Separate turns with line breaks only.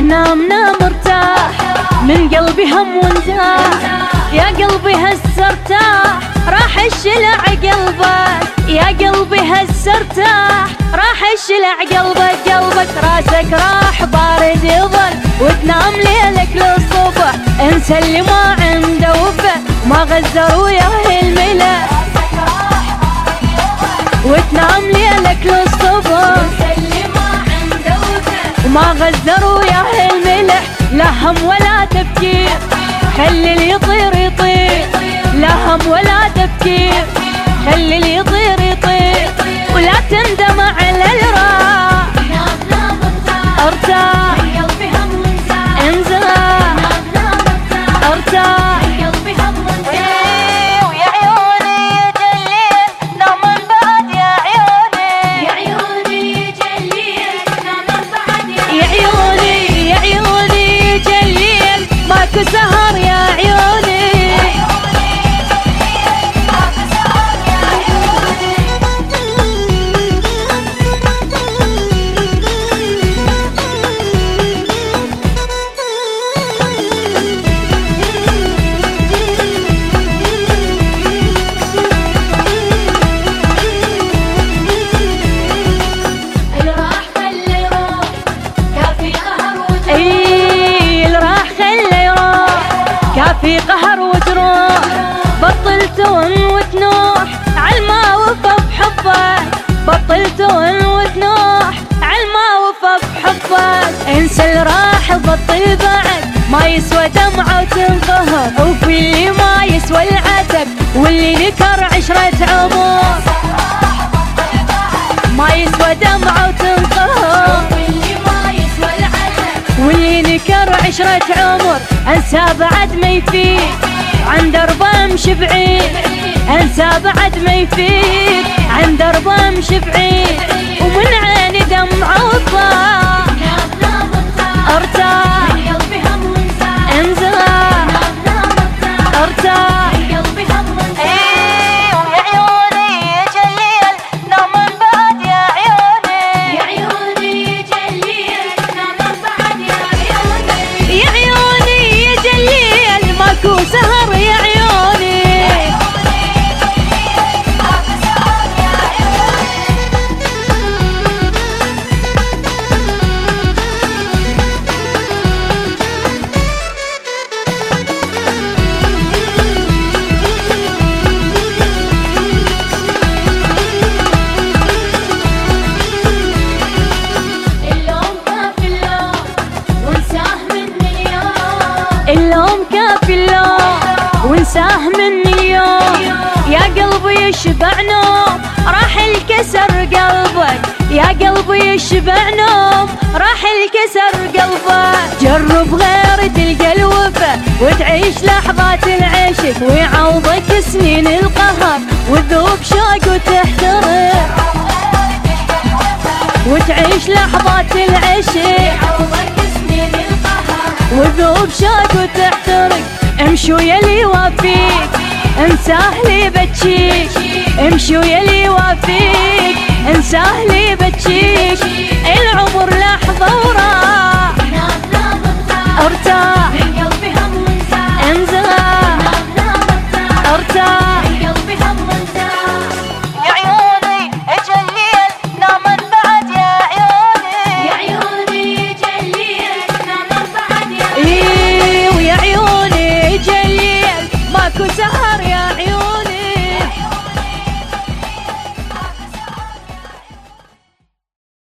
وتنام نام ارتاح، من قلبي هم ونزاح، يا قلبي هسه ارتاح، راح الشلع قلبك، يا قلبي هسه ارتاح، راح الشلع قلبك، قلبك راسك راح بارد يظل، وتنام ليلك للصبح، انسى اللي ما عنده وفا، ما غزر وياه الملح، وتنام ليلك للصبح، انسى اللي ما عنده وفا، وما غزر وياه الملح، لا هم ولا تفكير، خلي اللي يطير يطير، لا هم ولا تفكير، خلي اللي يطير يطير، ولا تندم على الراح، ارتاح انزاح، ارتاح ويا عيوني جليل نام من بعد، يا عيوني يا عيوني جليل نام من بعد، يا عيوني يا عيوني جليل ماكو سهر، يا عيوني في قهر وجروح، بطلت وتنوح عالما وفى بحبك، بطلت وتنوح عالما وفى بحبك، انسى اللي راح بطل بعد، ما يسوى دمعة وتنقهر، وفي اللي ما يسوى العتب، واللي نكر عشرة عمر، ما يسوى دمعة وتنقهر، واللي نكر عشرة عمر، انسى بعد ما يفيد، عن دربه امشي بعيد، انسى بعد ما يفيد، عن دربه امشي بعيد، ومن عيني دمعة وطاح، ارتاح انزاح، ارتاح سهر، يا عيوني اللوم كافي اللوم وانساه مني اليوم، اللوم كافي اللوم وانساه مني اليوم، يا قلبي يشبع نوم، راح الكسر قلبك، يا قلبي يشبع نوم، راح الكسر قلبك، جرب غير تلقى الوفا، وتعيش لحظات العشق، ويعوضك سنين القهر، وذوب شوق وتحترق، وتعيش لحظات العشق، وذوب شوق وتحترق، امشي ويلي وافيك، انساه لي بتشيك، امشي ويلي وافيك، انساه لي بتشيك، العمر لحظة وراح، ارتاح انزاح، ارتاح